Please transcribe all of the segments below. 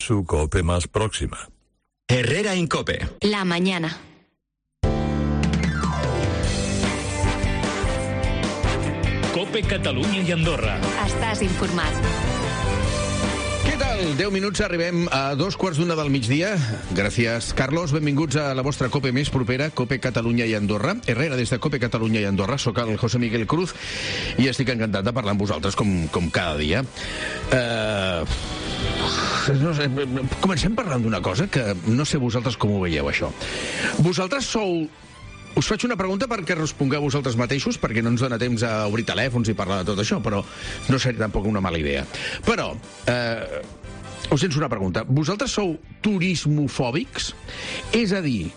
su COPE más próxima. Herrera Incope. La mañana. COPE Catalunya i Andorra. Estàs informat. Què tal? 10 minuts, arribem a 2:15 del migdia. Gràcies, Carlos. Benvinguts a la vostra COPE més propera, COPE Catalunya i Andorra. Herrera, des de COPE Catalunya i Andorra. Soc el José Miguel Cruz i estic encantat de parlar amb vosaltres com cada dia. No sé, comencem parlant d'una cosa que no sé vosaltres com ho veieu, això. Vosaltres sou... Us faig una pregunta perquè respongueu vosaltres mateixos, perquè no ens dona temps a obrir telèfons i parlar de tot això, però no seria tampoc una mala idea. Però, us llenço una pregunta. Vosaltres sou turismofòbics? És a dir,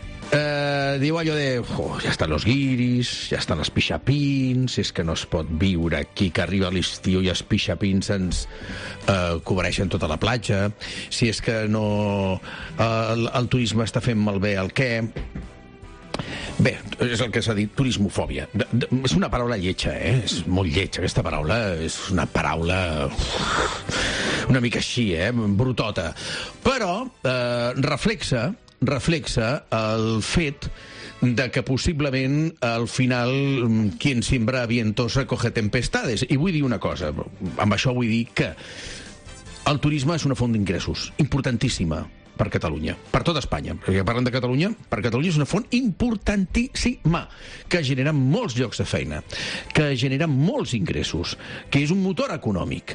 diu allò de... ja estan los guiris, ja estan els pixapins, és que no es pot viure aquí, que arriba l'estiu i els pixapins ens cobreixen tota la platja, si és que no... el turisme està fent malbé el què... Bé, és el que s'ha dit, turismofòbia. És una paraula lletja, És molt lletja, aquesta paraula. És una paraula... una mica així, brutota. Però reflexa el fet de que possiblement al final quien siembra vientos recoge tempestades. I vull dir una cosa, amb això vull dir que el turisme és una font d'ingressos importantíssima per Catalunya, per tota Espanya. Perquè parlant de Catalunya, per Catalunya és una font importantíssima, que genera molts llocs de feina, que genera molts ingressos, que és un motor econòmic.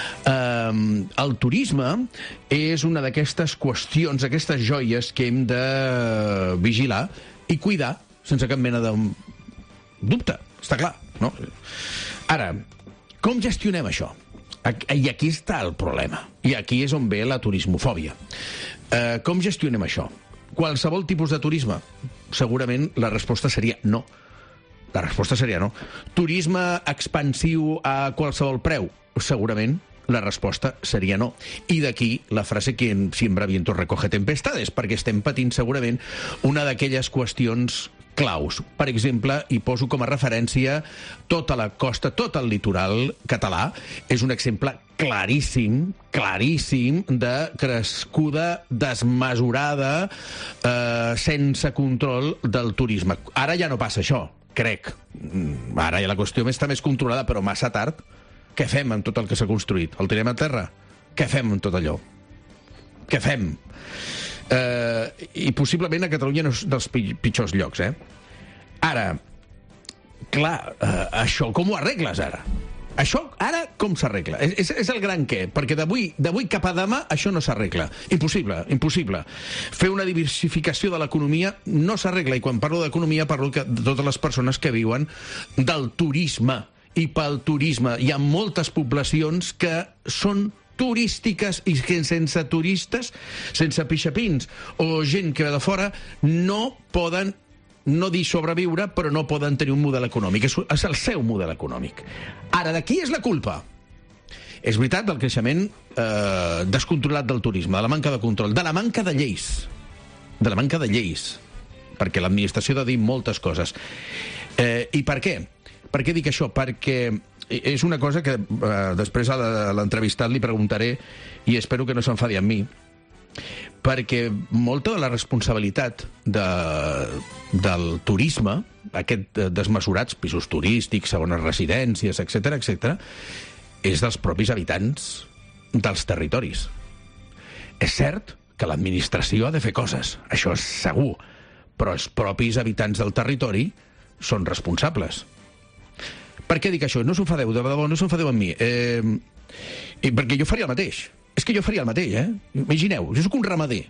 El turisme és una d'aquestes qüestions, aquestes joies que hem de vigilar i cuidar sense cap mena de dubte, està clar, no? Ara, com gestionem això? I aquí està el problema. I aquí és on ve la turismofòbia. Com gestionem això? Qualsevol tipus de turisme? Segurament la resposta seria no. La resposta seria no. Turisme expansiu a qualsevol preu? Segurament la resposta seria no. I d'aquí la frase quien siembra vientos recoge tempestades, perquè estem patint segurament una d'aquelles qüestions claus. Per exemple, i poso com a referència tota la costa, tot el litoral català, és un exemple claríssim de crescuda desmesurada, sense control del turisme. Ara ja no passa això, crec. Ara ja la qüestió està més controlada, però massa tard. Què fem amb tot el que s'ha construït? El tirem a terra? Què fem amb tot allò? Què fem? I possiblement a Catalunya no és dels pitjors llocs, Ara, clar, això com ho arregles ara? Això ara com s'arregla? És el gran què, perquè d'avui cap a demà això no s'arregla. Impossible. Fer una diversificació de l'economia no s'arregla, i quan parlo d'economia parlo de totes les persones que viuen del turisme, i pel turisme. Hi ha moltes poblacions que són turístiques i que sense turistes, sense pixapins o gent que ve de fora, no poden, no dir sobreviure, però no poden tenir un model econòmic. És el seu model econòmic. Ara, de qui és la culpa? És veritat del creixement descontrolat del turisme, de la manca de control, de la manca de lleis. Perquè l'administració ha de dir moltes coses. I per què? Per què dic això? Perquè és una cosa que després a l'entrevistat li preguntaré i espero que no s'enfadi amb mi, perquè molta de la responsabilitat del turisme, aquest desmesurats pisos turístics, segones residències, etc., és dels propis habitants dels territoris. És cert que l'administració ha de fer coses, això és segur, però els propis habitants del territori són responsables. Per què dic això? No s'enfadeu, de debò, no s'enfadeu amb mi. Perquè jo faria el mateix. És que jo faria el mateix, Imagineu, jo sóc un ramader,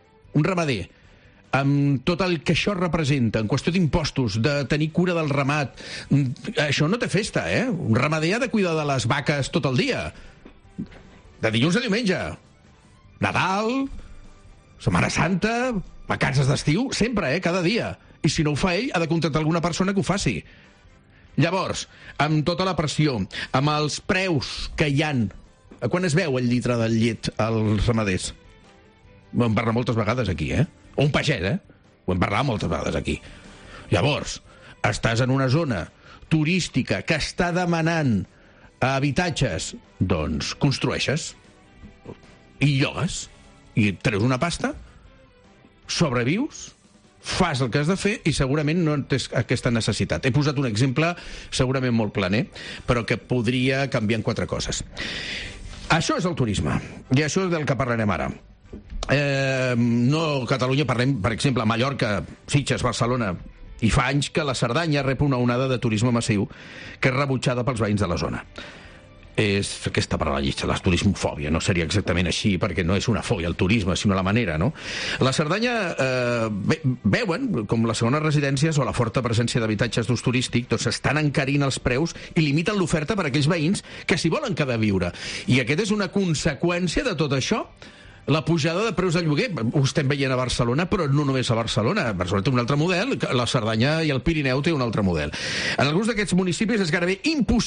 amb tot el que això representa, en qüestió d'impostos, de tenir cura del ramat. Això no té festa, Un ramader ha de cuidar de les vaques tot el dia. De dilluns a diumenge. Nadal, Setmana Santa, vacances d'estiu, sempre, cada dia. I si no ho fa ell, ha de contractar alguna persona que ho faci. Llavors, amb tota la pressió, amb els preus que hi han, a quan es veu el litre del llet als ramaders? Ho hem parlat moltes vegades aquí, O un pagès, Ho hem parlat moltes vegades aquí. Llavors, estàs en una zona turística que està demanant habitatges, doncs construeixes. i llogues, i treus una pasta, sobrevius, fas el que has de fer i segurament no tens aquesta necessitat. He posat un exemple segurament molt planer, però que podria canviar en 4 coses. Això és el turisme, i això és del que parlarem ara. No a Catalunya, parlem, per exemple, a Mallorca, Sitges, Barcelona, i fa anys que la Cerdanya rep una onada de turisme massiu que és rebutjada pels veïns de la zona. És aquesta per a la llista, la turismofòbia. No seria exactament així, perquè no és una fòbia el turisme, sinó la manera, no? La Cerdanya veuen com les segones residències o la forta presència d'habitatges d'ús turístic doncs estan encarint els preus i limiten l'oferta per a aquells veïns que s'hi volen quedar a viure. I aquesta és una conseqüència de tot això. La pujada de preus de lloguer, ho estem veient a Barcelona, però no només a Barcelona. Barcelona té un altre model, la Cerdanya i el Pirineu té un altre model. En alguns d'aquests municipis és gairebé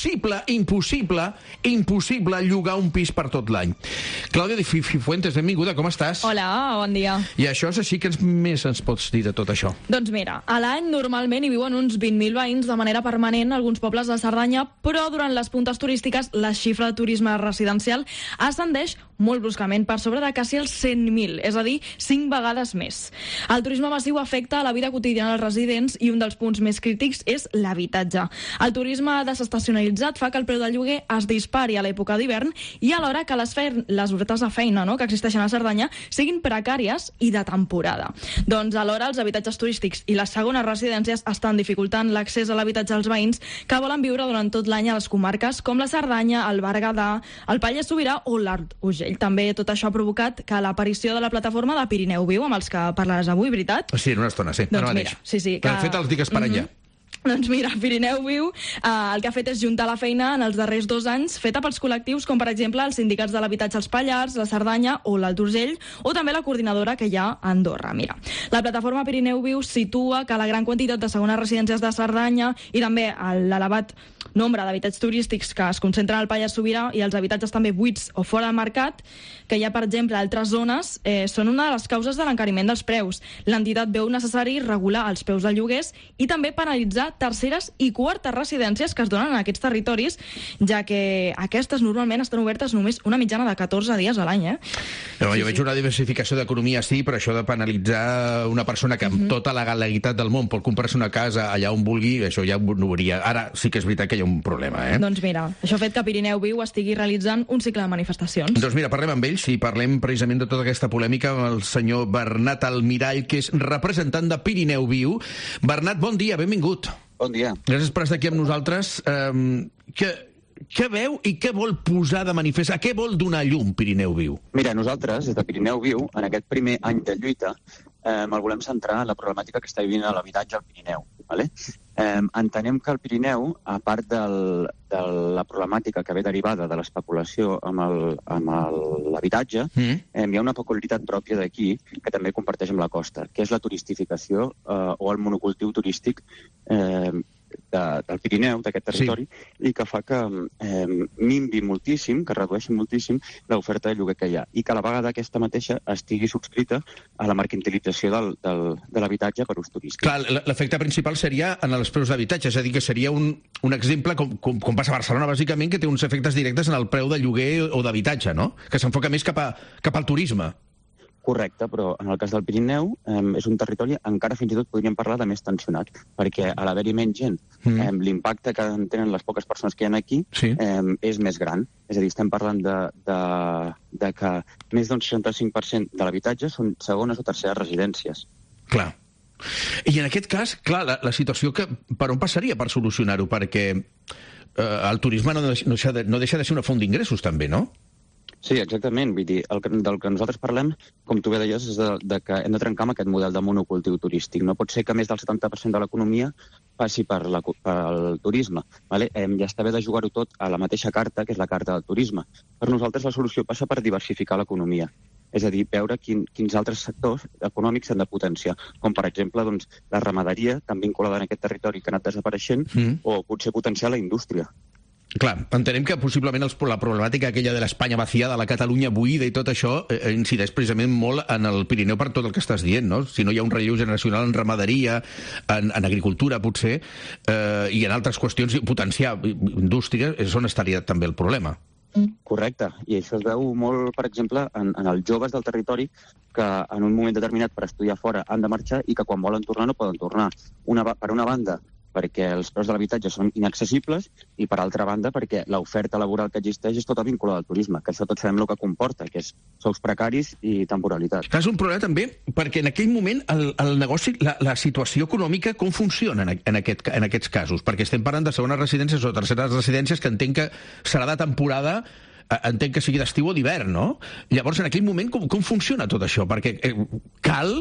impossible llogar un pis per tot l'any. Clàudia de Cifuentes, benvinguda, com estàs? Hola, bon dia. I això és així, que més ens pots dir de tot això? Doncs mira, a l'any normalment hi viuen uns 20.000 veïns de manera permanent a alguns pobles de Cerdanya, però durant les puntes turístiques la xifra de turisme residencial ascendeix molt bruscament, per sobre de quasi els 100.000, és a dir, 5 vegades més. El turisme massiu afecta a la vida quotidiana dels residents i un dels punts més crítics és l'habitatge. El turisme desestacionalitzat fa que el preu del lloguer es dispari a l'època d'hivern i alhora que les ofertes de feina que existeixen a Cerdanya siguin precàries i de temporada. Doncs alhora els habitatges turístics i les segones residències estan dificultant l'accés a l'habitatge als veïns que volen viure durant tot l'any a les comarques com la Cerdanya, el Berguedà, el Pallars Sobirà o l'Alt Urgell. També tot això ha provocat que l'aparició de la plataforma de Pirineu Viu, amb els que parlaràs avui, veritat? Sí, en una estona, sí. Doncs mira, sí. Que... De fet, els dic esperant ja. Doncs mira, Pirineu Viu el que ha fet és juntar la feina en els darrers 2 anys feta pels col·lectius com, per exemple, els sindicats de l'habitatge als Pallars, la Cerdanya o l'Alt Urgell, o també la coordinadora que hi ha a Andorra. Mira, la plataforma Pirineu Viu situa que la gran quantitat de segones residències de Cerdanya i també l'elevat nombre d'habitatges turístics que es concentren al Pallars Sobirà i els habitatges també buits o fora del mercat, que hi ha, per exemple, altres zones, són una de les causes de l'encariment dels preus. L'entitat veu necessari regular els preus de lloguers i també penalitzar terceres i quartes residències que es donen en aquests territoris, ja que aquestes normalment estan obertes només una mitjana de 14 dies a l'any. Jo veig una diversificació d'economia, sí, però això de penalitzar una persona que amb tota la legalitat del món pot comprar-se una casa allà on vulgui, això ja ho veuria. Ara sí que és veritat que hi ha un problema, Doncs mira, això ha fet que Pirineu Viu estigui realitzant un cicle de manifestacions. Doncs mira, parlem amb ells i parlem precisament de tota aquesta polèmica amb el senyor Bernat Almirall, que és representant de Pirineu Viu. Bernat, bon dia, benvingut. Bon dia. Gràcies per estar aquí amb nosaltres. Què veu i què vol posar de manifest? A què vol donar llum Pirineu Viu? Mira, nosaltres, des de Pirineu Viu, en aquest primer any de lluita, el volem centrar en la problemàtica que està vivint l'habitatge al Pirineu. Vale? Entenem que el Pirineu, a part de la problemàtica que ve derivada de l'especulació amb l'habitatge, hi ha una peculiaritat pròpia d'aquí que també comparteix amb la costa, que és la turistificació o el monocultiu turístic del Pirineu, d'aquest territori, i que fa que minvi moltíssim, que redueixi moltíssim l'oferta de lloguer que hi ha, i que a la vegada aquesta mateixa estigui subscrita a la mercantilització de l'habitatge per ús turístic. Clar, l'efecte principal seria en els preus d'habitatge, és a dir, que seria un exemple, com passa a Barcelona, bàsicament, que té uns efectes directes en el preu de lloguer o d'habitatge, no? Que s'enfoca més cap al turisme. Correcte, però en el cas del Pirineu és un territori encara fins i tot podríem parlar de més tensionat, perquè a l'haver-hi menys gent, l'impacte que tenen les poques persones que hi ha aquí és més gran. És a dir, estem parlant de que més d'un 65% de l'habitatge són segones o terceres residències. Clar. I en aquest cas, clar, la situació per on passaria per solucionar-ho? Perquè el turisme no deixa de ser una font d'ingressos també, no? Sí, exactament. Vull dir, del que nosaltres parlem, com tu bé deies, és de que hem de trencar amb aquest model de monocultiu turístic. No pot ser que més del 70% de l'economia passi pel turisme. Vale? Ja està bé de jugar-ho tot a la mateixa carta, que és la carta del turisme. Per nosaltres la solució passa per diversificar l'economia. És a dir, veure quins altres sectors econòmics s'han de potenciar, com per exemple la ramaderia, tan vinculada en aquest territori que ha anat desapareixent, o potser potenciar la indústria. Clar, entenem que possiblement la problemàtica aquella de l'Espanya vaciada, la Catalunya buida i tot això incideix precisament molt en el Pirineu per tot el que estàs dient, no? Si no hi ha un relleu generacional en ramaderia, en agricultura, potser, i en altres qüestions, potenciar indústria, és on estaria també el problema. Correcte, i això es veu molt, per exemple, en els joves del territori que en un moment determinat per estudiar fora han de marxar i que quan volen tornar no poden tornar. Per una banda, perquè els preus de l'habitatge són inaccessibles i, per altra banda, perquè l'oferta laboral que existeix és tota vinculada al turisme, que això tots sabem el que comporta, que és sous precaris i temporalitat. És un problema també perquè en aquell moment el negoci, la situació econòmica, com funciona en aquests casos? Perquè estem parlant de segones residències o terceres residències que entenc que serà de temporada, entenc que sigui d'estiu o d'hivern, no? Llavors, en aquell moment, com funciona tot això? Perquè cal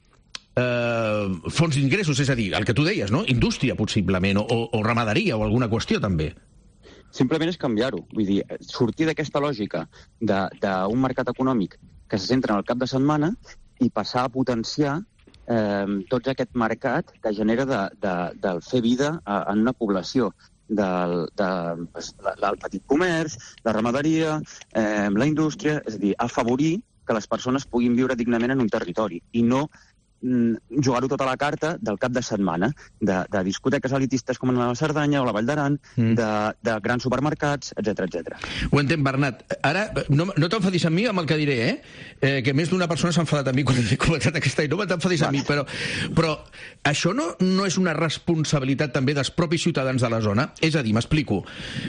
fons d'ingressos, és a dir, el que tu deies, no? Indústria, possiblement, o ramaderia, o alguna qüestió, també. Simplement és canviar-ho. Vull dir, sortir d'aquesta lògica d'un mercat econòmic que se centra en el cap de setmana i passar a potenciar tot aquest mercat que genera del fer vida en una població, del petit comerç, la ramaderia, la indústria, és a dir, afavorir que les persones puguin viure dignament en un territori i no jugar-ho tota la carta del cap de setmana, de discoteques elitistes com la Cerdanya o la Vall d'Aran, de grans supermercats, etc. Ho entenc, Bernat. Ara, no t'enfadis amb mi amb el que diré, que més d'una persona s'ha enfadat amb mi quan he comentat aquesta no t'enfadis amb mi, però això no és una responsabilitat també dels propis ciutadans de la zona? És a dir, m'explico,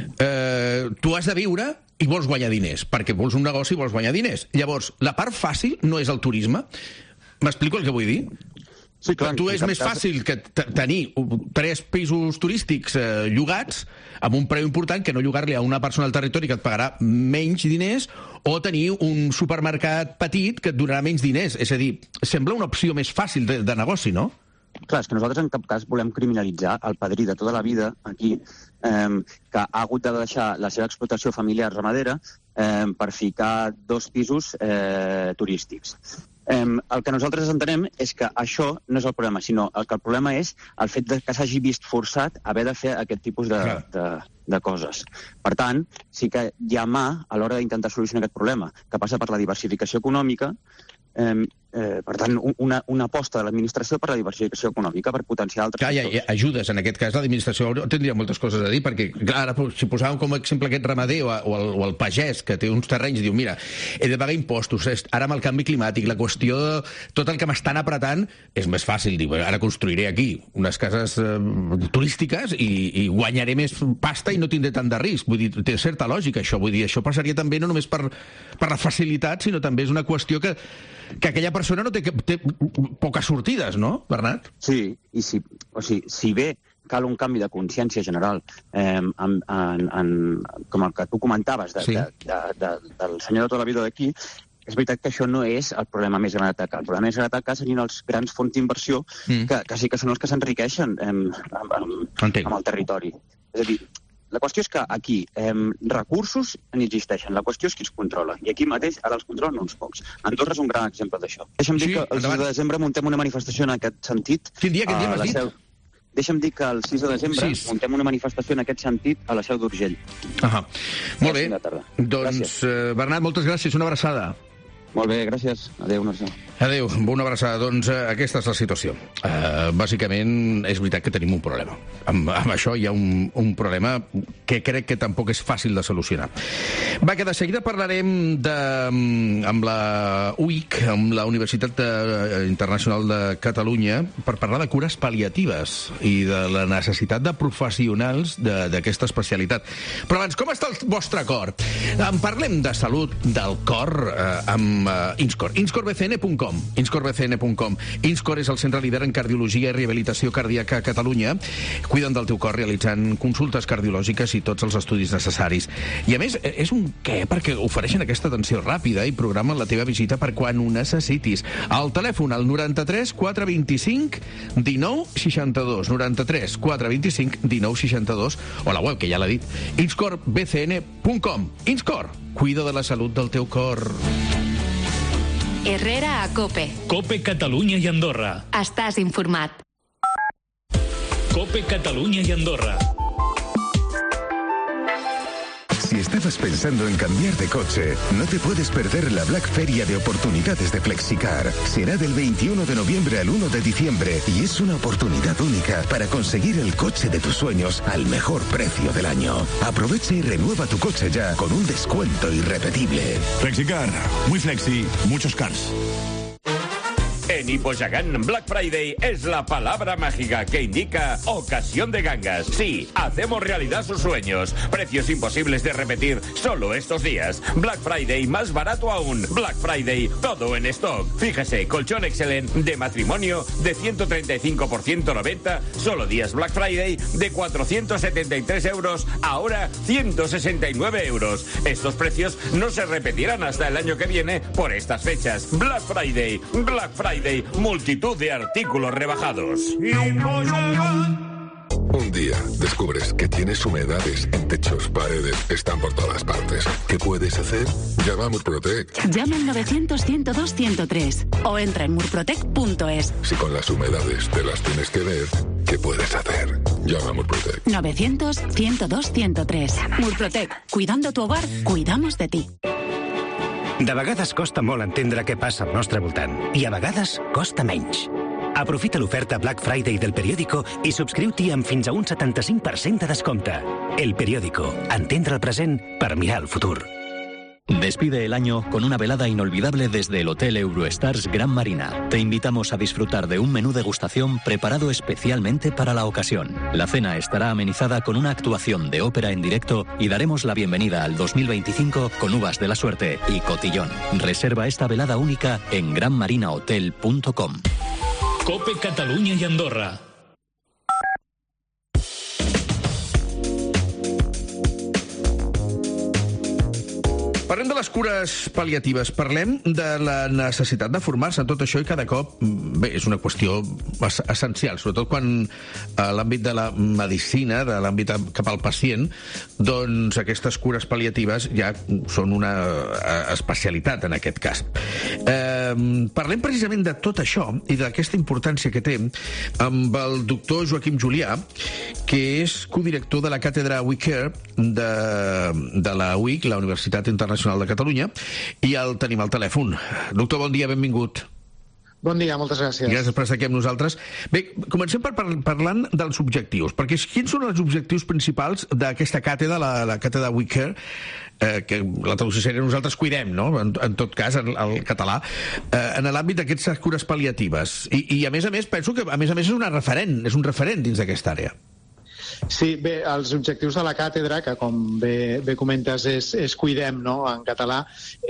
tu has de viure i vols guanyar diners, perquè vols un negoci i vols guanyar diners. Llavors, la part fàcil no és el turisme. M'explico el que vull dir? Sí, clar. Tu és més fàcil que tenir 3 pisos turístics llogats amb un preu important que no llogar-li a una persona al territori que et pagarà menys diners o tenir un supermercat petit que et donarà menys diners. És a dir, sembla una opció més fàcil de negoci, no? Clar, és que nosaltres en cap cas volem criminalitzar el padrí de tota la vida aquí, que ha hagut de deixar la seva explotació familiar ramadera per ficar 2 pisos turístics. El que nosaltres entenem és que això no és el problema, sinó que el problema és el fet que s'hagi vist forçat a haver de fer aquest tipus de coses. Per tant, sí que hi ha mà a l'hora d'intentar solucionar aquest problema, que passa per la diversificació econòmica, per tant, una aposta de l'administració per la diversificació econòmica, per potenciar altres sectors. Hi ha ajudes, en aquest cas l'administració tindria moltes coses a dir, perquè clar, ara si posàvem com a exemple aquest ramader o el pagès que té uns terrenys i diu, mira, he de pagar impostos, ara amb el canvi climàtic, la qüestió de tot el que m'estan apretant, és més fàcil dir, ara construiré aquí unes cases turístiques i guanyaré més pasta i no tindré tant de risc. Vull dir, té certa lògica això, vull dir, això passaria també no només per la facilitat, sinó també és una qüestió que aquella persona no té poques sortides, no, Bernat? Sí, i si bé cal un canvi de consciència general, com el que tu comentaves del senyor de tota la vida d'aquí, és veritat que això no és el problema més gran a atacar. El problema més gran a atacar serien els grans fons d'inversió que sí que són els que s'enriqueixen amb el territori. És a dir, la qüestió és que aquí recursos n'hi existeixen, la qüestió és qui els controla. I aquí mateix ara els controlen uns pocs. Andorra és un gran exemple d'això. Deixa'm dir que el 6 de desembre muntem una manifestació en aquest sentit. Quin dia m'has dit? Deixa'm dir que el 6 de desembre muntem una manifestació en aquest sentit a la Seu d'Urgell. Molt bé. Doncs, Bernat, moltes gràcies. Una abraçada. Molt bé, gràcies. Adéu, una abraçada. Adéu, una abraçada. Doncs aquesta és la situació. Bàsicament, és veritat que tenim un problema. Amb això hi ha un problema que crec que tampoc és fàcil de solucionar. Va, que de seguida parlarem amb la UIC, amb la Universitat Internacional de Catalunya, per parlar de cures pal·liatives i de la necessitat de professionals d'aquesta especialitat. Però abans, com està el vostre cor? En parlem de salut del cor amb Inscor. InscorBCN.com. InscorBCN.com. Inscor és el centre líder en cardiologia i rehabilitació cardíaca a Catalunya. Cuiden del teu cor realitzant consultes cardiològiques i tots els estudis necessaris. I a més, és un què? Perquè ofereixen aquesta atenció ràpida i programen la teva visita per quan ho necessitis. Al telèfon, al 93 425 19 62. 93 425 19 62. O a la web, que ja l'ha dit. InscorBCN.com. Inscor. Cuida de la salut del teu cor. Herrera a COPE. COPE Catalunya i Andorra. Estàs informat. COPE Catalunya i Andorra. Si estabas pensando en cambiar de coche, no te puedes perder la Black Feria de oportunidades de Flexicar. Será del 21 de noviembre al 1 de diciembre y es una oportunidad única para conseguir el coche de tus sueños al mejor precio del año. Aprovecha y renueva tu coche ya con un descuento irrepetible. Flexicar, muy flexi, muchos cars. En Hipoyagán, Black Friday es la palabra mágica que indica ocasión de gangas. Sí, hacemos realidad sus sueños. Precios imposibles de repetir solo estos días. Black Friday más barato aún. Black Friday, todo en stock. Fíjese, colchón Excellent de matrimonio de 135% 90, solo días Black Friday de 473 euros, ahora 169 euros. Estos precios no se repetirán hasta el año que viene por estas fechas. Black Friday, Black Friday. Multitud de artículos rebajados. Un día descubres que tienes humedades en techos, paredes, están por todas partes. ¿Qué puedes hacer? Llama a Murprotec. Llama al 900-102-103 o entra en murprotec.es. Si con las humedades te las tienes que ver, ¿qué puedes hacer? Llama a Murprotec. 900-102-103. Murprotec. Cuidando tu hogar, cuidamos de ti. De vegades costa molt entendre què passa al nostre voltant i a vegades costa menys. Aprofita l'oferta Black Friday del Periódico i subscriu-t'hi amb fins a un 75% de descompte. El Periódico. Entendre el present per mirar el futur. Despide el año con una velada inolvidable desde el Hotel Eurostars Gran Marina. Te invitamos a disfrutar de un menú degustación preparado especialmente para la ocasión. La cena estará amenizada con una actuación de ópera en directo y daremos la bienvenida al 2025 con uvas de la suerte y cotillón. Reserva esta velada única en granmarinahotel.com. COPE Catalunya i Andorra. Parlem de les cures pal·liatives, parlem de la necessitat de formar-se en tot això i cada cop, bé, és una qüestió essencial, sobretot quan a l'àmbit de la medicina, de l'àmbit cap al pacient, doncs aquestes cures pal·liatives ja són una especialitat en aquest cas. Parlem precisament de tot això i d'aquesta importància que té amb el doctor Joaquim Julià, que és codirector de la càtedra We Care de la UIC, la Universitat Internacional de Catalunya, i el tenim al telèfon. Doctor, bon dia, benvingut. Bon dia, moltes gràcies. Gràcies per estar aquí amb nosaltres. Bé, comencem parlant dels objectius, perquè quins són els objectius principals d'aquesta càtedra, la càtedra We Care, que la traducció seria nosaltres cuidem, no?, en tot cas, el català, en l'àmbit d'aquestes cures pal·liatives. I a més, penso que a més és un referent dins d'aquesta àrea. Sí, bé, els objectius de la càtedra, que com bé comentes és cuidem, no?, en català,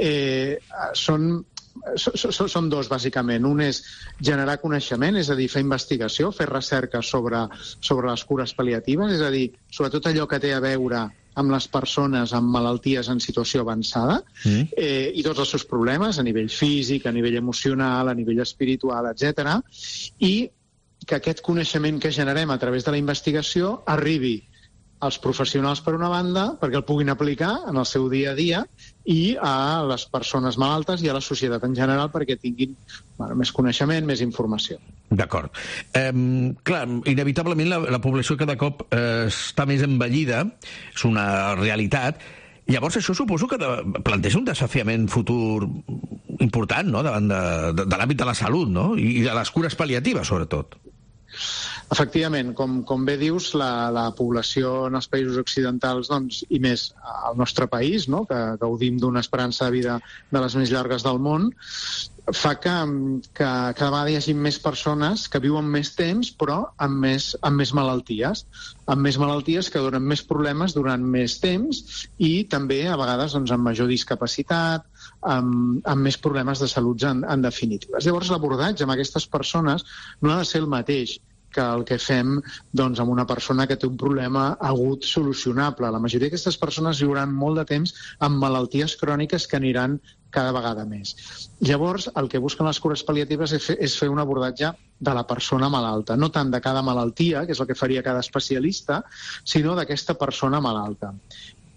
són dos, bàsicament. Un és generar coneixement, és a dir, fer investigació, fer recerca sobre les cures pal·liatives, és a dir, sobretot allò que té a veure amb les persones amb malalties en situació avançada i tots els seus problemes a nivell físic, a nivell emocional, a nivell espiritual, etc. I que aquest coneixement que generem a través de la investigació arribi als professionals per una banda perquè el puguin aplicar en el seu dia a dia i a les persones malaltes i a la societat en general perquè tinguin més coneixement, més informació. D'acord. Clar, inevitablement la població cada cop està més envellida, és una realitat. Llavors això suposo que planteja un desafiament futur important, no?, davant de l'àmbit de la salut, no?, i de les cures pal·liatives, sobretot. Efectivament, com bé dius, la població en els països occidentals, doncs, i més al nostre país, no?, que gaudim d'una esperança de vida de les més llargues del món, fa que cada vegada hi hagi més persones que viuen més temps, però amb més malalties. Amb més malalties que donen més problemes durant més temps i també, a vegades, doncs, amb major discapacitat, amb més problemes de salut en definitiva. Llavors, l'abordatge amb aquestes persones no ha de ser el mateix que el que fem doncs, amb una persona que té un problema agut solucionable. La majoria d'aquestes persones viuran molt de temps amb malalties cròniques que aniran cada vegada més. Llavors, el que busquen les cures pal·liatives és fer un abordatge de la persona malalta, no tant de cada malaltia, que és el que faria cada especialista, sinó d'aquesta persona malalta.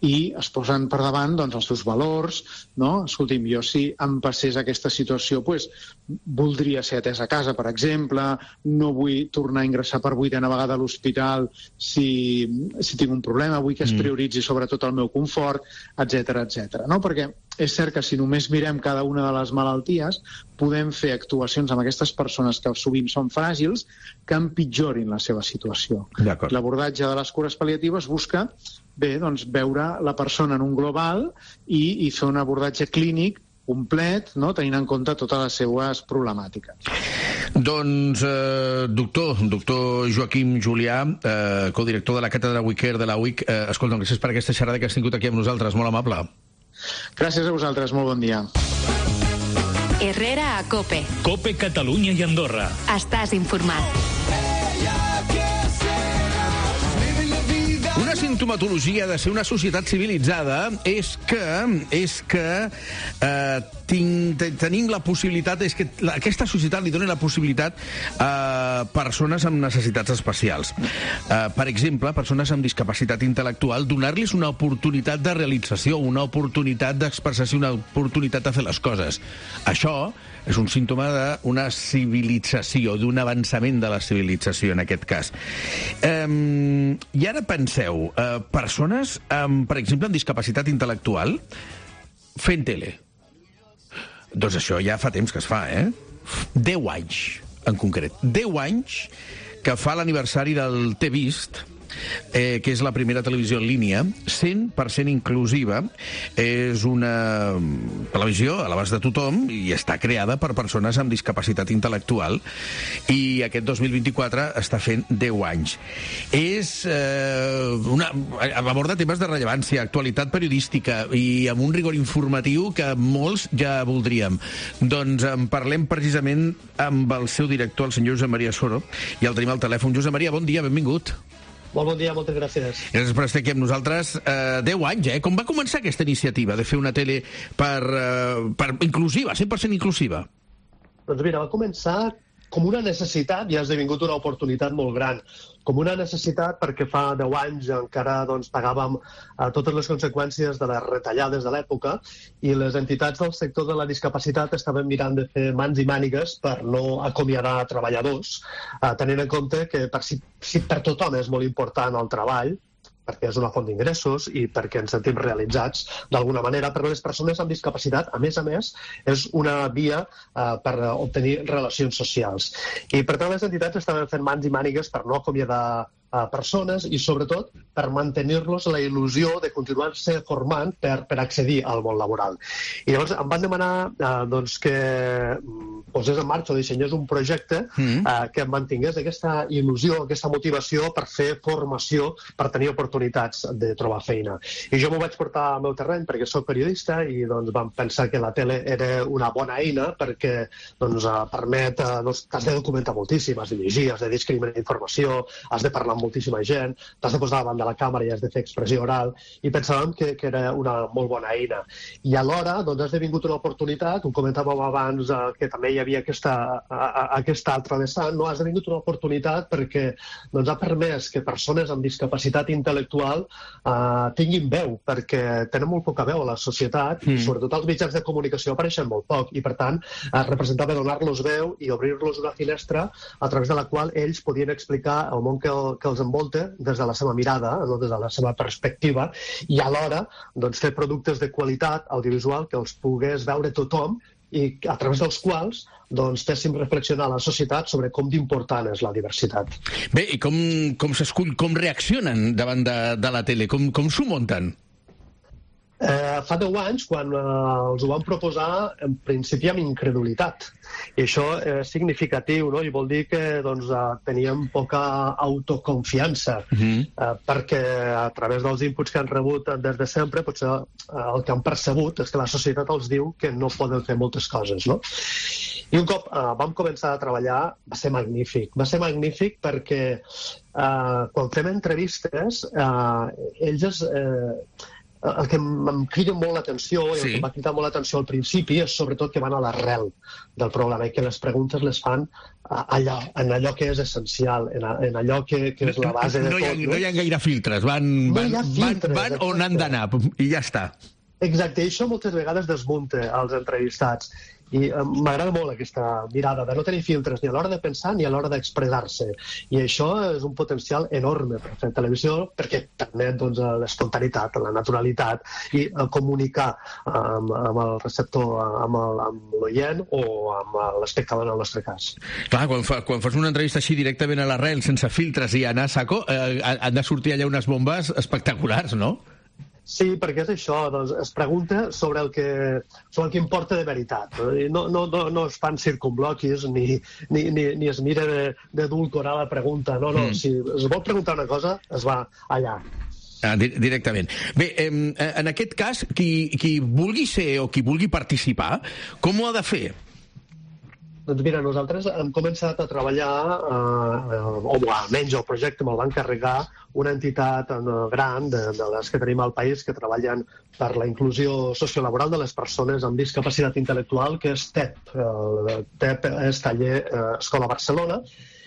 i es posen per davant doncs, els seus valors, no? Escolti'm, jo si em passés aquesta situació, pues, voldria ser atès a casa, per exemple, no vull tornar a ingressar per 8ª vegada a l'hospital si tinc un problema, vull que es prioritzi sobretot el meu confort, etc. No? Perquè és cert que si només mirem cada una de les malalties, podem fer actuacions amb aquestes persones que sovint són fràgils que empitjorin la seva situació. L'abordatge de les cures pal·liatives busca doncs, veure la persona en un global i fer un abordatge clínic complet, no? Tenint en compte totes les seues problemàtiques. Doncs, doctor Joaquim Julià, codirector de la càtedra WeCare de la UIC, escolta'm, gràcies per aquesta xerrada que has tingut aquí amb nosaltres, molt amable. Gràcies a vosaltres, molt bon dia. Herrera a COPE. COPE Catalunya i Andorra. Estàs informat. Una sintomatologia de ser una societat civilitzada és que tenim la possibilitat, és que aquesta societat li dona la possibilitat a persones amb necessitats especials. Per exemple, persones amb discapacitat intel·lectual, donar-los una oportunitat de realització, una oportunitat d'expressació, una oportunitat de fer les coses. Això és un símptoma d'una civilització, d'un avançament de la civilització, en aquest cas. I ara penseu, persones, per exemple, amb discapacitat intel·lectual, fent tele. Doncs això ja fa temps que es fa, 10 anys, en concret. 10 anys que fa l'aniversari del T'he vist, que és la primera televisió en línia, 100% inclusiva. És una televisió a l'abast de tothom i està creada per persones amb discapacitat intel·lectual, i aquest 2024 està fent 10 anys. Aborda temes de rellevància, actualitat periodística i amb un rigor informatiu que molts ja voldríem. Doncs en parlem precisament amb el seu director, el senyor Josep Maria Soro, i el tenim al telèfon. Josep Maria, bon dia, benvingut. Molt bon dia, moltes gràcies. Gràcies per estar aquí amb nosaltres. 10 anys, Com va començar aquesta iniciativa de fer una tele per inclusiva, 100% inclusiva? Doncs mira, va començar com una necessitat i ha esdevingut una oportunitat molt gran. Com una necessitat perquè fa 10 anys encara pagàvem totes les conseqüències de les retallades de l'època i les entitats del sector de la discapacitat estaven mirant de fer mans i mànigues per no acomiadar treballadors, tenint en compte que si per tothom és molt important el treball, perquè és una font d'ingressos i perquè ens sentim realitzats d'alguna manera, però les persones amb discapacitat, a més, és una via per obtenir relacions socials. I per tant les entitats estaven fent mans i mànigues per no acomiadar persones i sobretot per mantenir-los la il·lusió de continuar-se formant per accedir al món laboral. I llavors em van demanar que posés en marxa o dissenyés un projecte que mantingués aquesta il·lusió, aquesta motivació per fer formació, per tenir oportunitats de trobar feina. I jo m'ho vaig portar al meu terreny perquè soc periodista i vam pensar que la tele era una bona eina perquè permet, t'has de documentar moltíssim, has de llegir, has de discriminar informació, has de parlar amb moltíssima gent, t'has de posar davant de la càmera i has de fer expressió oral, i pensàvem que era una molt bona eina. I alhora ha esdevingut una oportunitat, ho comentàvem abans que també hi havia aquesta altra vessant, ha esdevingut una oportunitat perquè ha permès que persones amb discapacitat intel·lectual tinguin veu, perquè tenen molt poca veu a la societat i sobretot els mitjans de comunicació apareixen molt poc, i per tant representava donar-los veu i obrir-los una finestra a través de la qual ells podien explicar el món que els envolta des de la seva mirada, des de la seva perspectiva, i alhora fer productes de qualitat audiovisual que els pogués veure tothom i a través dels quals féssim reflexionar a la societat sobre com d'important és la diversitat. Bé, i com s'escull, com reaccionen davant de la tele? Com s'ho munten? Fa 10 anys, quan els ho vam proposar, en principi amb incredulitat. I això és significatiu, i vol dir que teníem poca autoconfiança, perquè a través dels inputs que han rebut des de sempre, potser el que han percebut és que la societat els diu que no poden fer moltes coses. I un cop vam començar a treballar, va ser magnífic. Va ser magnífic perquè quan fem entrevistes, ells el que em crida molt l'atenció, i el que em va cridar molt l'atenció al principi, és sobretot que van a l'arrel del problema i que les preguntes les fan en allò que és essencial, en allò que és la base de tot. No hi ha gaire filtres, van on han d'anar i ja està. Exacte, i això moltes vegades desmunta els entrevistats. I m'agrada molt aquesta mirada de no tenir filtres ni a l'hora de pensar ni a l'hora d'expressar-se. I això és un potencial enorme per fer televisió, perquè permet l'espontanitat, la naturalitat i comunicar amb el receptor, amb l'oient o amb l'espectador en el nostre cas. Clar, quan fas una entrevista així directament a l'arrel, sense filtres i anar a saco, han de sortir allà unes bombes espectaculars, no? Sí, perquè és això, es pregunta sobre el que importa de veritat. No es fan circunbloquis ni es mira d'edulcorar la pregunta. No, si es vol preguntar una cosa, es va allà. Directament. Bé, en aquest cas, qui vulgui ser o qui vulgui participar, com ho ha de fer? Doncs mira, nosaltres hem començat a treballar, o almenys el projecte me'l va encarregar una entitat gran de les que tenim al país que treballen per la inclusió sociolaboral de les persones amb discapacitat intel·lectual, que és TEP. TEP és Taller Escola Barcelona.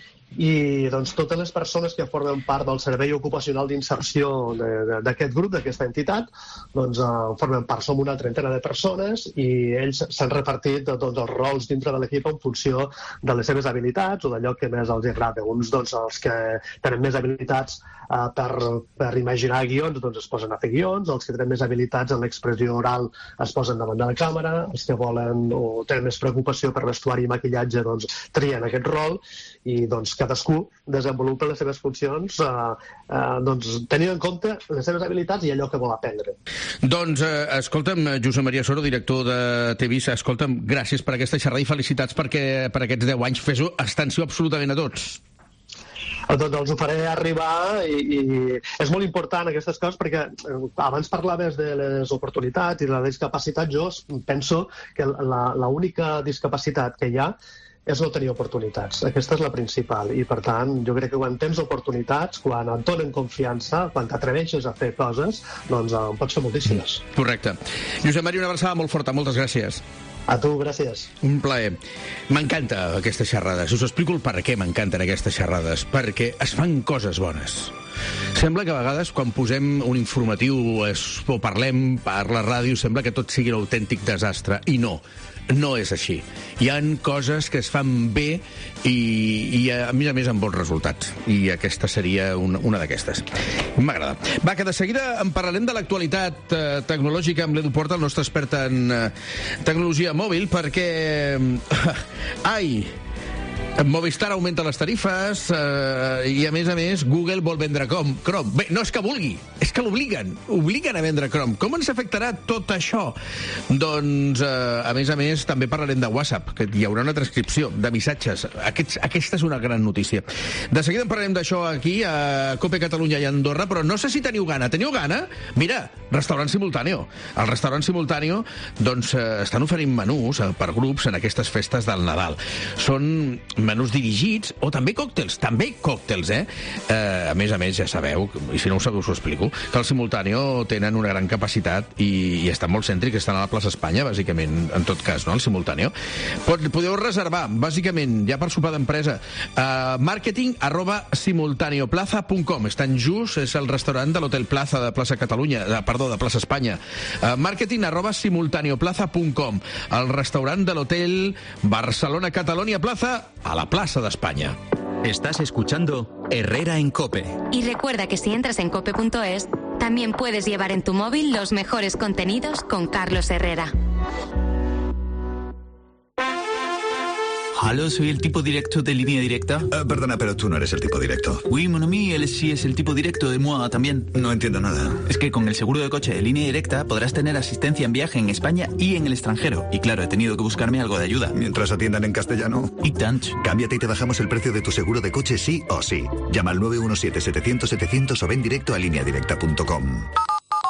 I doncs totes les persones que formen part del servei ocupacional d'inserció d'aquest grup, d'aquesta entitat, doncs formen part, som una trentena de persones i ells s'han repartit els rols dintre de l'equip en funció de les seves habilitats o d'allò que més els agrada. Uns, doncs, els que tenen més habilitats per imaginar guions, doncs es posen a fer guions, els que tenen més habilitats en l'expressió oral es posen davant de la càmera, els que volen o tenen més preocupació per vestuari i maquillatge, doncs trien aquest rol i doncs cadascú desenvolupa les seves funcions tenint en compte les seves habilitats i allò que vol aprendre. Doncs, escolta'm, Josep Maria Soro, director de TVIS, escolta'm, gràcies per aquesta xerrada i felicitats perquè per aquests 10 anys fes-ho extensió absolutament a tots. Doncs els ho faré arribar i és molt important aquestes coses perquè abans parlaves de les oportunitats i de la discapacitat. Jo penso que l'única discapacitat que hi ha és no tenir oportunitats. Aquesta és la principal i, per tant, jo crec que quan tens oportunitats, quan et donen confiança, quan t'atreveixes a fer coses, doncs en pots fer moltíssimes. Correcte. Josep Maria, una abraçada molt forta. Moltes gràcies. A tu, gràcies. Un plaer. M'encanta aquestes xerrades. Us explico el per què m'encanten aquestes xerrades. Perquè es fan coses bones. Sembla que a vegades quan posem un informatiu o parlem per la ràdio sembla que tot sigui un autèntic desastre. I no. No és així. Hi ha coses que es fan bé i a més amb bons resultats. I aquesta seria una d'aquestes. M'agrada. Va, que de seguida en parlarem de l'actualitat tecnològica amb l'Edu Porta, el nostre expert en tecnologia mòbil, perquè... Movistar augmenta les tarifes i, a més, Google vol vendre Chrome. Bé, no és que vulgui, és que l'obliguen a vendre Chrome. Com ens afectarà tot això? Doncs, a més, també parlarem de WhatsApp, que hi haurà una transcripció de missatges. Aquesta és una gran notícia. De seguida en parlarem d'això aquí, a COPE Catalunya i Andorra, però no sé si teniu gana. Teniu gana? Mira, restaurant simultàneo. El restaurant simultàneo, doncs, estan oferint menús per grups en aquestes festes del Nadal. Són menús dirigits, o també còctels, a més, ja sabeu, i si no ho sabeu us ho explico, que el simultàneo tenen una gran capacitat i estan molt cèntrics, estan a la plaça Espanya, bàsicament, en tot cas, no?, el simultàneo. Podeu reservar, bàsicament, ja per sopar d'empresa, marketing@simultaneoplaza.com. Estan just, és el restaurant de l'Hotel Plaza de Plaça Catalunya, de Plaça Espanya. Marketing@simultaneoplaza.com. El restaurant de l'Hotel Barcelona Catalonia Plaza a la Plaza de España. Estás escuchando Herrera en COPE. Y recuerda que si entras en cope.es, también puedes llevar en tu móvil los mejores contenidos con Carlos Herrera. Hola, soy el tipo directo de Línea Directa. Perdona, pero tú no eres el tipo directo. Oui, mon ami, él sí es el tipo directo de moi también. No entiendo nada. Es que con el seguro de coche de Línea Directa podrás tener asistencia en viaje en España y en el extranjero. Y claro, he tenido que buscarme algo de ayuda. Mientras atiendan en castellano. Y tanto. Cámbiate y te bajamos el precio de tu seguro de coche sí o sí. Llama al 917-700-700 o ven directo a lineadirecta.com.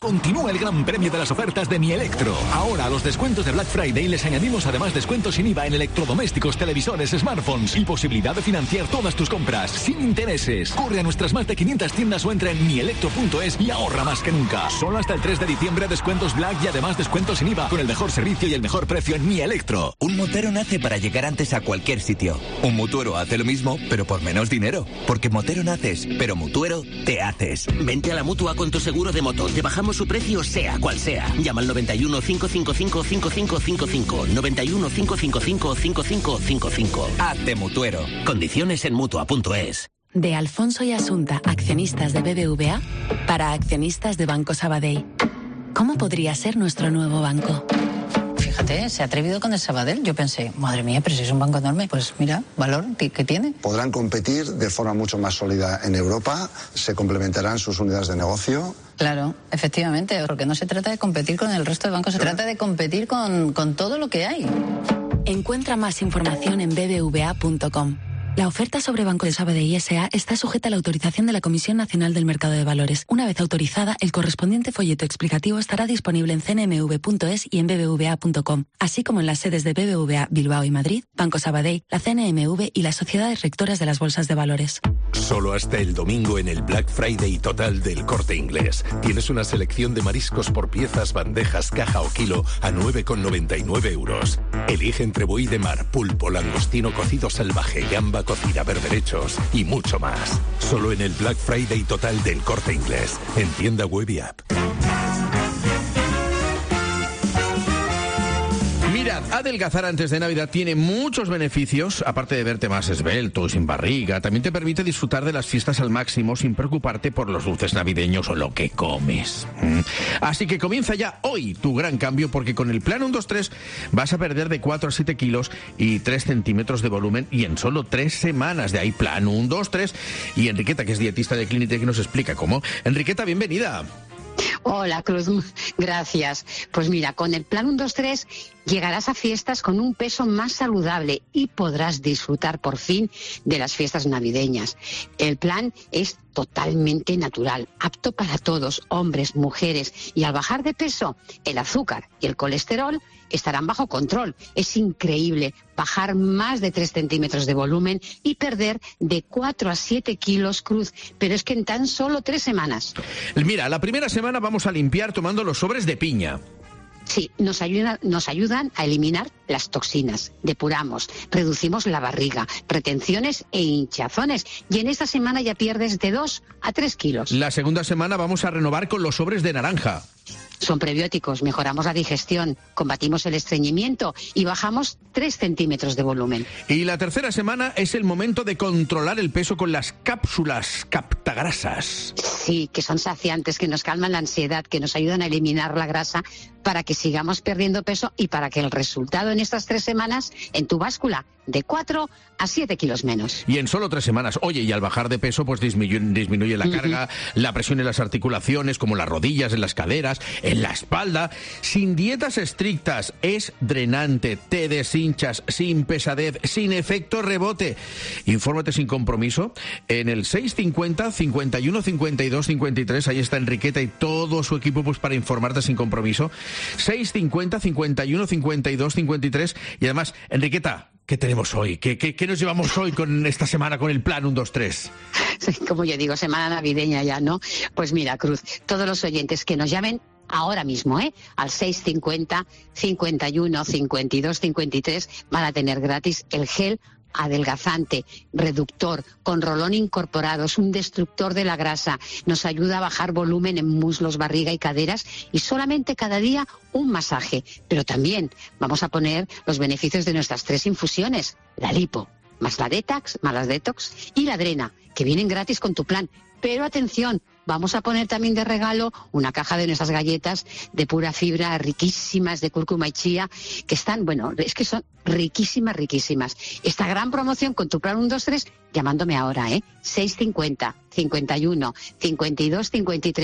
Continúa el gran premio de las ofertas de Mi Electro. Ahora a los descuentos de Black Friday les añadimos además descuentos sin IVA en electrodomésticos, televisores, smartphones y posibilidad de financiar todas tus compras sin intereses. Corre a nuestras más de 500 tiendas o entra en mielectro.es y ahorra más que nunca. Solo hasta el 3 de diciembre descuentos Black y además descuentos sin IVA con el mejor servicio y el mejor precio en Mi Electro. Un motero nace para llegar antes a cualquier sitio. Un mutuero hace lo mismo, pero por menos dinero. Porque motero naces, pero mutuero te haces. Vente a la Mutua con tu seguro de moto. Te bajamos su precio sea cual sea. Llama al 91 555 5555. 91 555 5555. Hazte mutuero. Condiciones en Mutua.es. De Alfonso y Asunta, accionistas de BBVA, para accionistas de Banco Sabadell. ¿Cómo podría ser nuestro nuevo banco? Fíjate, se ha atrevido con el Sabadell. Yo pensé, madre mía, pero si es un banco enorme, pues mira, valor que tiene. Podrán competir de forma mucho más sólida en Europa, se complementarán sus unidades de negocio. Claro, efectivamente, porque no se trata de competir con el resto de bancos, se trata de competir con todo lo que hay. Encuentra más información en bbva.com. La oferta sobre Banco de Sabadell S.A. está sujeta a la autorización de la Comisión Nacional del Mercado de Valores. Una vez autorizada, el correspondiente folleto explicativo estará disponible en cnmv.es y en bbva.com, así como en las sedes de BBVA Bilbao y Madrid, Banco Sabadell, la CNMV y las sociedades rectoras de las bolsas de valores. Solo hasta el domingo en el Black Friday total del Corte Inglés. Tienes una selección de mariscos por piezas, bandejas, caja o kilo a 9,99 euros. Elige entre buey de mar, pulpo, langostino cocido salvaje, gamba cocida, berberechos y mucho más. Solo en el Black Friday total del Corte Inglés. En tienda web y app. Mirad, adelgazar antes de Navidad tiene muchos beneficios, aparte de verte más esbelto y sin barriga. También te permite disfrutar de las fiestas al máximo sin preocuparte por los dulces navideños o lo que comes. Así que comienza ya hoy tu gran cambio, porque con el plan 1-2-3 vas a perder de 4 a 7 kilos y 3 centímetros de volumen y en solo 3 semanas. De ahí plan 1-2-3. Y Enriqueta, que es dietista de Clínica, que nos explica cómo. Enriqueta, bienvenida. Hola, Cruz, gracias. Pues mira, con el plan 1-2-3 llegarás a fiestas con un peso más saludable y podrás disfrutar por fin de las fiestas navideñas. El plan es totalmente natural, apto para todos, hombres, mujeres, y al bajar de peso, el azúcar y el colesterol estarán bajo control. Es increíble bajar más de 3 centímetros de volumen y perder de 4 a 7 kilos, Cruz, pero es que en tan solo 3 semanas. Mira, la primera semana vamos a limpiar tomando los sobres de piña. Sí, nos ayudan a eliminar las toxinas, depuramos, reducimos la barriga, retenciones e hinchazones. Y en esta semana ya pierdes de 2 a 3 kilos. La segunda semana vamos a renovar con los sobres de naranja. Son prebióticos, mejoramos la digestión, combatimos el estreñimiento y bajamos 3 centímetros de volumen. Y la tercera semana es el momento de controlar el peso con las cápsulas captagrasas. Sí, que son saciantes, que nos calman la ansiedad, que nos ayudan a eliminar la grasa para que sigamos perdiendo peso y para que el resultado en estas 3 semanas, en tu báscula, de 4 a 7 kilos menos. Y en solo 3 semanas. Oye, y al bajar de peso, pues disminuye la carga, la presión en las articulaciones, como las rodillas, en las caderas, en la espalda. Sin dietas estrictas, es drenante, te deshinchas, sin pesadez, sin efecto rebote. Infórmate sin compromiso en el 650 51 52 53. Ahí está Enriqueta y todo su equipo, pues para informarte sin compromiso. 650 51 52 53. Y además, Enriqueta, ¿qué tenemos hoy? ¿Qué nos llevamos hoy con esta semana con el plan 1-2-3? Como yo digo, semana navideña ya, ¿no? Pues mira, Cruz, todos los oyentes que nos llamen ahora mismo, al 650 51 52 53 van a tener gratis el gel adelgazante, reductor, con rolón incorporado, es un destructor de la grasa, nos ayuda a bajar volumen en muslos, barriga y caderas y solamente cada día un masaje. Pero también vamos a poner los beneficios de nuestras 3 infusiones, la lipo, más la detox y la drena, que vienen gratis con tu plan. Pero atención, vamos a poner también de regalo una caja de nuestras galletas de pura fibra, riquísimas, de cúrcuma y chía, que están, bueno, es que son riquísimas. Esta gran promoción con tu plan 1-2-3, llamándome ahora, 650 51 52 53.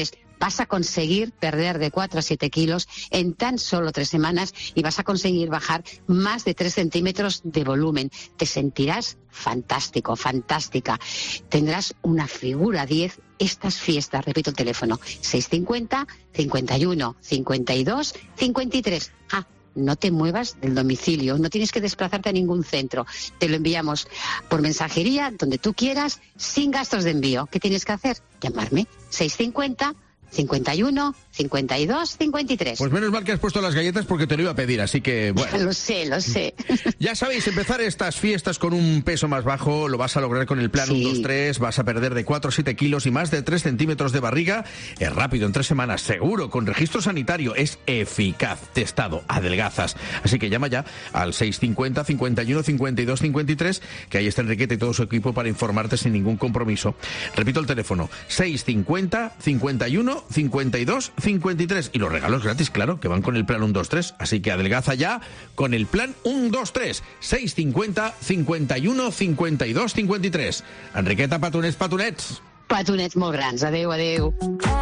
vas a conseguir perder de 4 a 7 kilos en tan solo 3 semanas y vas a conseguir bajar más de 3 centímetros de volumen. Te sentirás fantástico, fantástica. Tendrás una figura 10 estas fiestas. Repito el teléfono, 650 51 52 53. No te muevas del domicilio, no tienes que desplazarte a ningún centro. Te lo enviamos por mensajería, donde tú quieras, sin gastos de envío. ¿Qué tienes que hacer? Llamarme, 650 51 52 53. Pues menos mal que has puesto las galletas porque te lo iba a pedir, así que bueno. Lo sé. Ya sabéis, empezar estas fiestas con un peso más bajo lo vas a lograr con el plan 1-2-3, vas a perder de 4 a 7 kilos y más de 3 centímetros de barriga. Es rápido, en 3 semanas, seguro, con registro sanitario, es eficaz, testado, adelgazas. Así que llama ya al 650 51 52 53, que ahí está Enriqueta y todo su equipo para informarte sin ningún compromiso. Repito el teléfono, 650 51 52 53, y los regalos gratis, claro, que van con el plan 1-2-3, así que adelgaza ya con el plan 1-2-3, 650 51 52 53. Enriqueta, patunets. Patunets molt grans, adeu.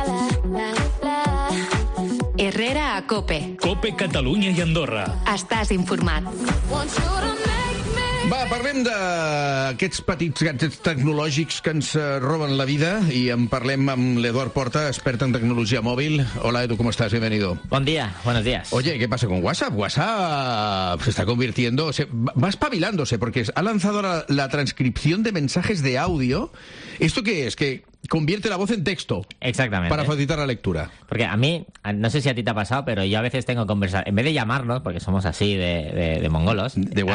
Herrera a COPE. COPE Catalunya i Andorra. Estàs informat. Va, parlem d'aquests petits gadgets tecnològics que ens roben la vida y en parlem amb l'Eduard Porta, experto en tecnología móvil. Hola, Edu, ¿cómo estás? Bienvenido. Buen día, buenos días. Oye, ¿qué pasa con WhatsApp? WhatsApp se está convirtiendo, va espabilándose porque ha lanzado la transcripción de mensajes de audio. ¿Esto qué es? Que convierte la voz en texto. Exactamente. Para facilitar la lectura. Porque a mí, no sé si a ti te ha pasado, pero yo a veces tengo conversaciones, en vez de llamarnos, porque somos así de mongolos,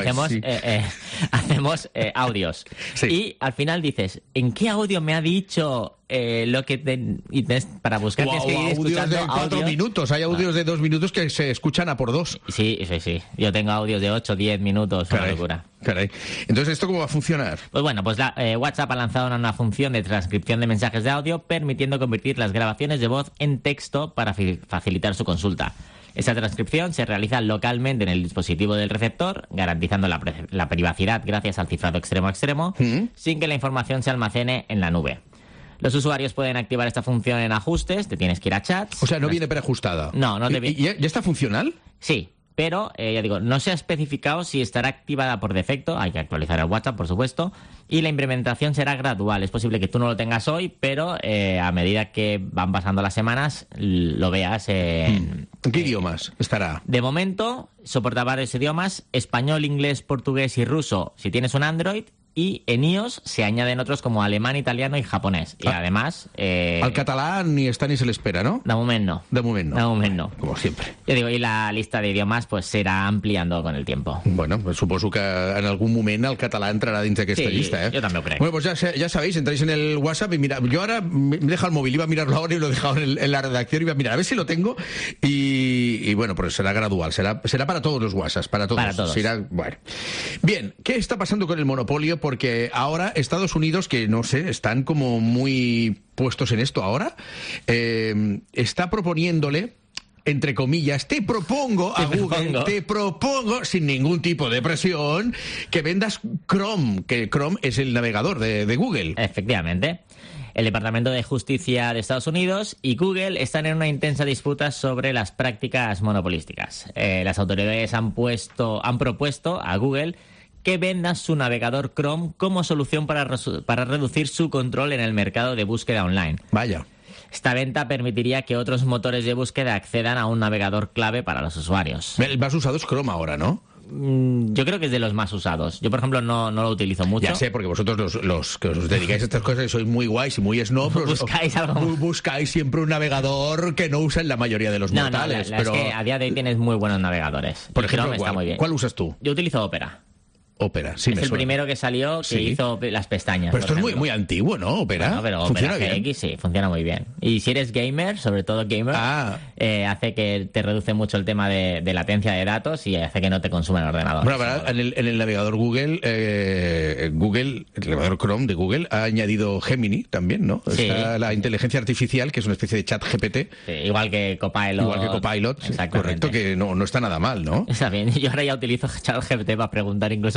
hacemos audios. Sí. Y al final dices, ¿en qué audio me ha dicho lo que para buscar? Tienes que ir audios de 4 minutos. Hay audios de 2 minutos que se escuchan a por 2. Sí. Yo tengo audios de 8, 10 minutos. Una locura. Caray. Entonces, ¿esto cómo va a funcionar? Pues bueno, WhatsApp ha lanzado una función de transcripción de mensajes de audio permitiendo convertir las grabaciones de voz en texto para facilitar su consulta. Esta transcripción se realiza localmente en el dispositivo del receptor, garantizando la privacidad gracias al cifrado extremo a extremo, sin que la información se almacene en la nube. Los usuarios pueden activar esta función en ajustes, te tienes que ir a chats. O sea, no viene preajustada. No te viene. ¿Ya está funcional? Sí. Pero, ya digo, no se ha especificado si estará activada por defecto, hay que actualizar el WhatsApp, por supuesto, y la implementación será gradual. Es posible que tú no lo tengas hoy, pero a medida que van pasando las semanas, lo veas en... ¿Qué idiomas estará? De momento, soporta varios idiomas, español, inglés, portugués y ruso, si tienes un Android, y en iOS se añaden otros como alemán, italiano y japonés. Y además... al catalán ni está ni se le espera, ¿no? De moment no. De moment no. Como siempre. Yo digo, y la lista de idiomas pues se irà ampliando con el tiempo. Bueno, pues suposo que en algún moment el català entrarà dins d'aquesta lista, ¿eh? Yo también lo creo. Bueno, pues ya sabéis, entráis en el WhatsApp y mira, yo ahora me he dejado el móvil, iba a mirarlo ahora y lo he dejado en la redacción y iba a mirar a ver si lo tengo y bueno, pues será gradual, será para todos los WhatsApps, para todos. Para todos. Será, bueno. Bien, ¿qué está pasando con el monopolio? Porque ahora Estados Unidos, que no sé, están como muy puestos en esto ahora, está proponiéndole, entre comillas, te propongo a Google, te propongo, sin ningún tipo de presión, que vendas Chrome, que Chrome es el navegador de Google. Efectivamente. El Departamento de Justicia de Estados Unidos y Google están en una intensa disputa sobre las prácticas monopolísticas. Las autoridades han propuesto a Google que venda su navegador Chrome como solución para reducir su control en el mercado de búsqueda online. Vaya. Esta venta permitiría que otros motores de búsqueda accedan a un navegador clave para los usuarios. El más usado es Chrome ahora, ¿no? Yo creo que es de los más usados. Yo, por ejemplo, no lo utilizo mucho. Ya sé, porque vosotros los que os dedicáis a estas cosas sois muy guays y muy snobs. Buscáis siempre un navegador que no usan la mayoría de los mortales. Pero es que a día de hoy tienes muy buenos navegadores. Por ejemplo, está muy bien. ¿Cuál usas tú? Yo utilizo Opera. Opera, sí, es el primero que salió que hizo las pestañas. Pero esto es muy antiguo, ¿no? Opera. Bueno, pero funciona Opera GX bien. Sí, funciona muy bien. Y si eres gamer, sobre todo gamer, hace que te reduce mucho el tema de latencia de datos y hace que no te consuma el ordenador. Bueno, en el navegador Google, el navegador Chrome de Google ha añadido Gemini también, ¿no? Sí. Está la inteligencia artificial, que es una especie de chat GPT. Sí, igual que Copilot. Correcto, que no está nada mal, ¿no? Está bien. Yo ahora ya utilizo chat GPT para preguntar incluso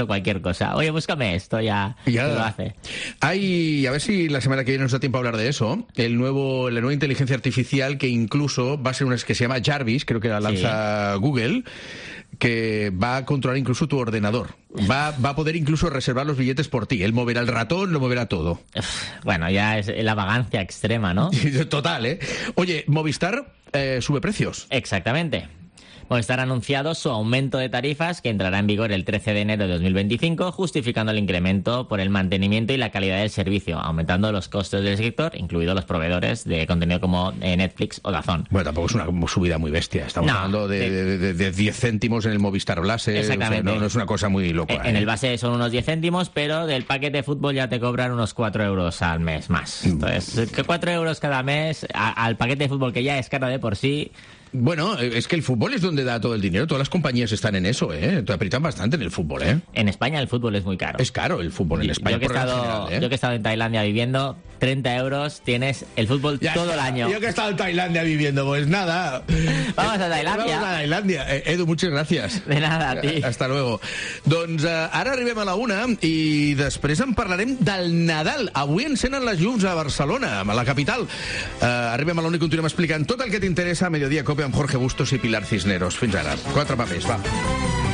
cualquier cosa. Oye, búscame esto, ya te lo hace. Hay, a ver si la semana que viene nos da tiempo a hablar de eso, la nueva inteligencia artificial que incluso va a ser una que se llama Jarvis, creo que la lanza Google, que va a controlar incluso tu ordenador. Va a poder incluso reservar los billetes por ti. Él moverá el ratón, lo moverá todo. Bueno, ya es la vagancia extrema, ¿no? Total, ¿eh? Oye, Movistar sube precios. Exactamente. Movistar ha anunciado su aumento de tarifas que entrará en vigor el 13 de enero de 2025, justificando el incremento por el mantenimiento y la calidad del servicio, aumentando los costes del sector, incluidos los proveedores de contenido como Netflix o DAZN. Bueno, tampoco es una subida muy bestia. Estamos hablando de 10 céntimos en el Movistar Base. Exactamente. O sea, no es una cosa muy loca. En el base son unos 10 céntimos, pero del paquete de fútbol ya te cobran unos 4 euros al mes más. Entonces, que 4 euros cada mes al paquete de fútbol, que ya es caro de por sí. Bueno, es que el fútbol es donde da todo el dinero. Todas las compañías están en eso, ¿eh? Te aprietan bastante en el fútbol, ¿eh? En España el fútbol es muy caro. Es caro el fútbol en España. Yo que he estado en Tailandia viviendo, 30 euros tienes el fútbol todo el año. Yo que he estado en Tailandia viviendo, pues nada. Vamos a Tailandia. Vamos a Tailandia. Edu, muchas gracias. De nada, a ti. Hasta luego. Doncs ara arribem a la 1 i després en parlarem del Nadal. Avui encenen les llums a Barcelona, a la capital. Arribem a la 1 i continuem explicant tot el que t'interessa a Mediodía Cope amb Jorge Bustos i Pilar Cisneros. Fins ara. 4 papers, va.